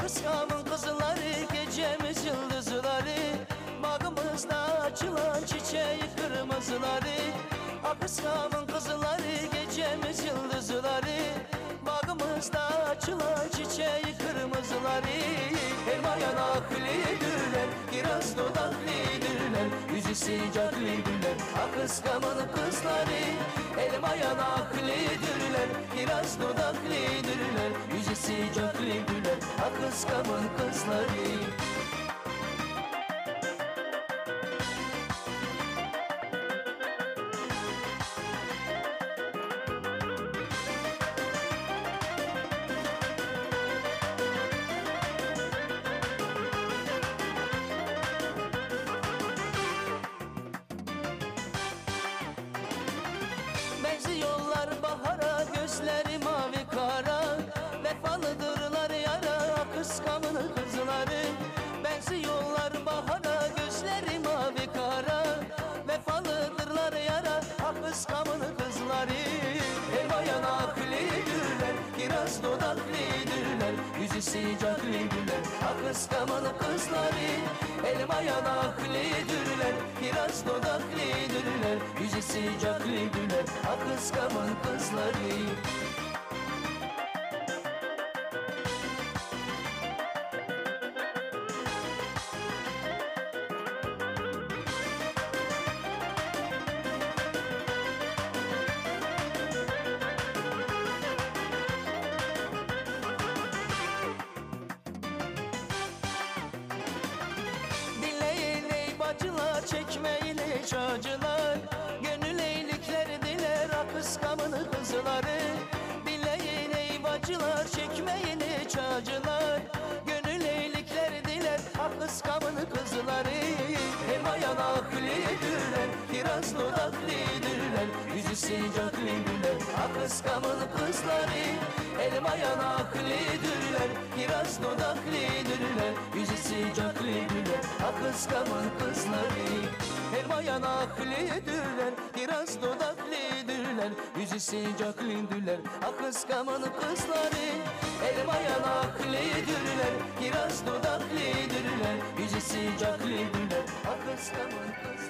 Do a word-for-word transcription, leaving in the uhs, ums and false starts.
Akıskamın kızları, gecemiz yıldızları, bağımızda açılan çiçeği kırmızıları. Akıskamın kızları, gecemiz yıldızları, bağımızda açılan çiçeği kırmızıları. Elma yanaklıdırlar, kiraz dudaklıdırlar, yüzü sıcaklıdırlar Akıskamın kızları. Elma yanaklıdırlar, kiraz dudaklıdırlar, yüzü sıcaklıdırlar Akıskamın kızları. Benziyorlar bahara, gözleri mavi kara, vefalıdırlar yara Akıskamın kızları. Benziyorlar bahara, gözleri mavi kara, vefalıdırlar yara Akıskamın kızları. Elma yanaklıdırlar, kiraz dudaklıdırlar, yüzü sıcaklıdırlar Akıskamın kızları. Elma yanaklıdırlar, kiraz dudaklıdırlar, yüzü sıcaklıdırlar Akıskamın kızları. Bacılar çekmeyle çağcılar, gönül eylikleri diler Akıskamın kızları. Bileyin ey bacılar, çekmeyle çağcılar, gönül eylikleri diler Akıskamın kızları. Elma yanaklıdırlar, kiraz dudaklıdırlar, yüzü sıcaklıdırlar Akıskamın kızları. Elma yanaklıdırlar, kiraz dudaklıdırlar, yüzü sıcaklıdırlar Akıskamın kızları. Elma yanaklıdırlar, kiraz dudaklıdırlar, yüzü sıcaklıdırlar Akıskamın kızları. Elma yanaklıdırlar, kiraz dudaklıdırlar, yüzü sıcaklıdırlar Akıskamın kızları.